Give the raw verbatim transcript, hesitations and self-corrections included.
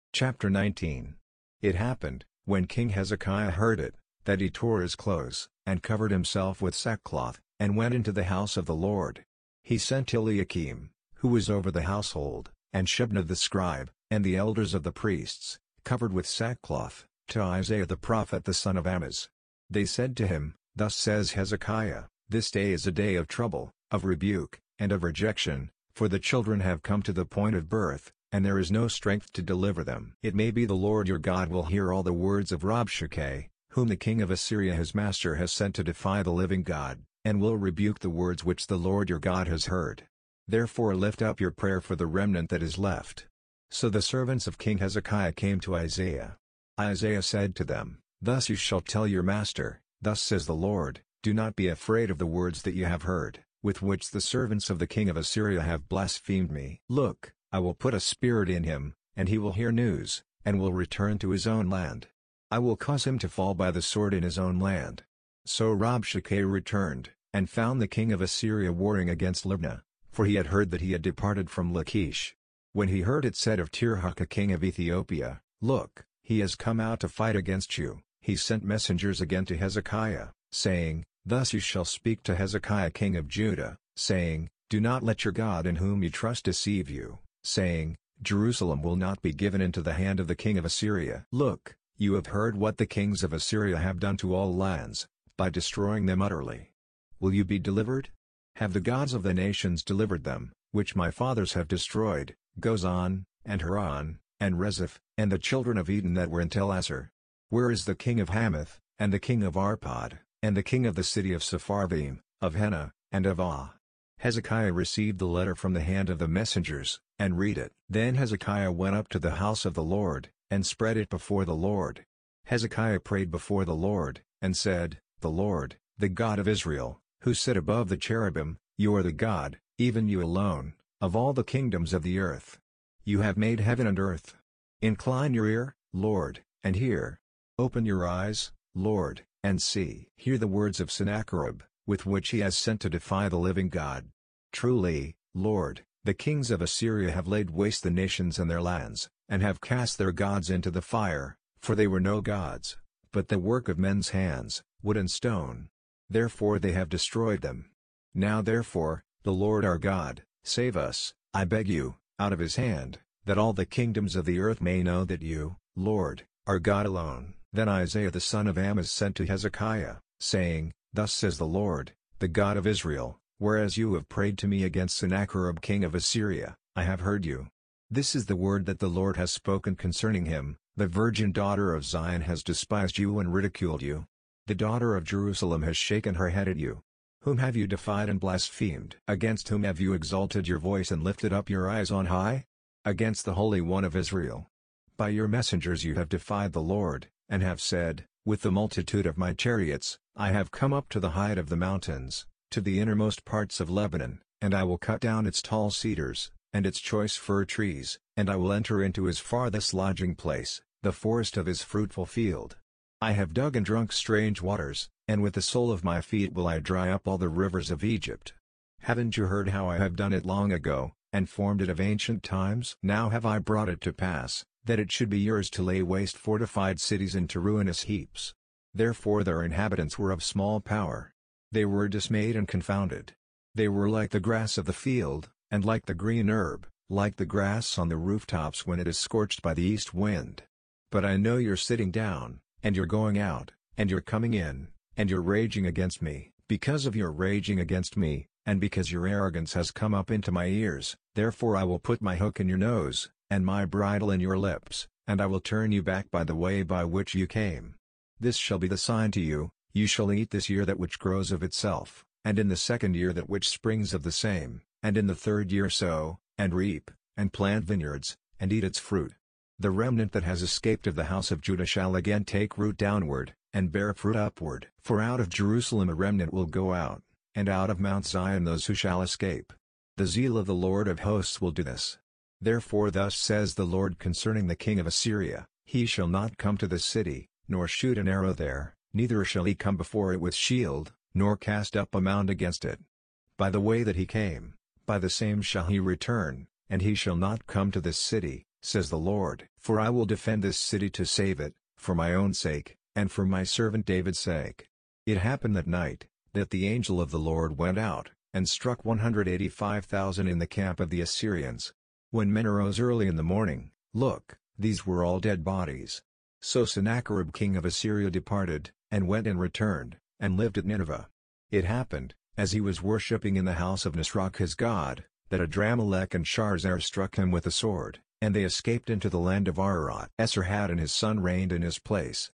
Chapter nineteen. It happened, when King Hezekiah heard it, that he tore his clothes, and covered himself with sackcloth, and went into the house of the Lord. He sent Eliakim, who was over the household, and Shebna the scribe, and the elders of the priests, covered with sackcloth, to Isaiah the prophet the son of Amoz. They said to him, Thus says Hezekiah, This day is a day of trouble, of rebuke, and of rejection, for the children have come to the point of birth, and there is no strength to deliver them. It may be the Lord your God will hear all the words of Rabshakeh, whom the king of Assyria his master has sent to defy the living God, and will rebuke the words which the Lord your God has heard. Therefore lift up your prayer for the remnant that is left. So the servants of King Hezekiah came to Isaiah. Isaiah said to them, Thus you shall tell your master, Thus says the Lord, Do not be afraid of the words that you have heard, with which the servants of the king of Assyria have blasphemed me. Look, I will put a spirit in him, and he will hear news, and will return to his own land. I will cause him to fall by the sword in his own land. So Rabshakeh returned, and found the king of Assyria warring against Libnah, for he had heard that he had departed from Lachish. When he heard it said of Tirhakah king of Ethiopia, Look, he has come out to fight against you, he sent messengers again to Hezekiah, saying, Thus you shall speak to Hezekiah king of Judah, saying, Do not let your God in whom you trust deceive you, saying, Jerusalem will not be given into the hand of the king of Assyria. Look, you have heard what the kings of Assyria have done to all lands, by destroying them utterly. Will you be delivered? Have the gods of the nations delivered them, which my fathers have destroyed, Gozan, and Haran, and Rezeph, and the children of Eden that were in Tel-Assar? Where is the king of Hamath, and the king of Arpad, and the king of the city of Sepharvaim, of Hena, and of Ah? Hezekiah received the letter from the hand of the messengers, and read it. Then Hezekiah went up to the house of the Lord, and spread it before the Lord. Hezekiah prayed before the Lord, and said, The Lord, the God of Israel, who sit above the cherubim, you are the God, even you alone, of all the kingdoms of the earth. You have made heaven and earth. Incline your ear, Lord, and hear. Open your eyes, Lord, and see. Hear the words of Sennacherib, with which he has sent to defy the living God. Truly, Lord, the kings of Assyria have laid waste the nations and their lands, and have cast their gods into the fire, for they were no gods, but the work of men's hands, wood and stone. Therefore they have destroyed them. Now therefore, the Lord our God, save us, I beg you, out of his hand, that all the kingdoms of the earth may know that you, Lord, are God alone. Then Isaiah the son of Amoz sent to Hezekiah, saying, Thus says the Lord, the God of Israel, whereas you have prayed to me against Sennacherib king of Assyria, I have heard you. This is the word that the Lord has spoken concerning him, the virgin daughter of Zion has despised you and ridiculed you. The daughter of Jerusalem has shaken her head at you. Whom have you defied and blasphemed? Against whom have you exalted your voice and lifted up your eyes on high? Against the Holy One of Israel. By your messengers you have defied the Lord, and have said, With the multitude of my chariots, I have come up to the height of the mountains, to the innermost parts of Lebanon, and I will cut down its tall cedars, and its choice fir trees, and I will enter into his farthest lodging place, the forest of his fruitful field. I have dug and drunk strange waters, and with the sole of my feet will I dry up all the rivers of Egypt. Haven't you heard how I have done it long ago, and formed it of ancient times? Now have I brought it to pass, that it should be yours to lay waste fortified cities into ruinous heaps. Therefore their inhabitants were of small power. They were dismayed and confounded. They were like the grass of the field, and like the green herb, like the grass on the rooftops when it is scorched by the east wind. But I know you're sitting down, and you're going out, and you're coming in, and you're raging against me. Because of your raging against me, and because your arrogance has come up into my ears, therefore I will put my hook in your nose, and my bridle in your lips, and I will turn you back by the way by which you came. This shall be the sign to you, you shall eat this year that which grows of itself, and in the second year that which springs of the same, and in the third year sow, and reap, and plant vineyards, and eat its fruit. The remnant that has escaped of the house of Judah shall again take root downward, and bear fruit upward. For out of Jerusalem a remnant will go out, and out of Mount Zion those who shall escape. The zeal of the Lord of hosts will do this. Therefore thus says the Lord concerning the king of Assyria, He shall not come to the city, nor shoot an arrow there, neither shall he come before it with shield, nor cast up a mound against it. By the way that he came, by the same shall he return, and he shall not come to this city, says the Lord. For I will defend this city to save it, for my own sake, and for my servant David's sake. It happened that night, that the angel of the Lord went out, and struck one hundred eighty-five thousand in the camp of the Assyrians. When men arose early in the morning, look, these were all dead bodies. So Sennacherib king of Assyria departed, and went and returned, and lived at Nineveh. It happened, as he was worshipping in the house of Nisroch his god, that Adramelech and Sharezer struck him with a sword, and they escaped into the land of Ararat. Esarhad and his son reigned in his place.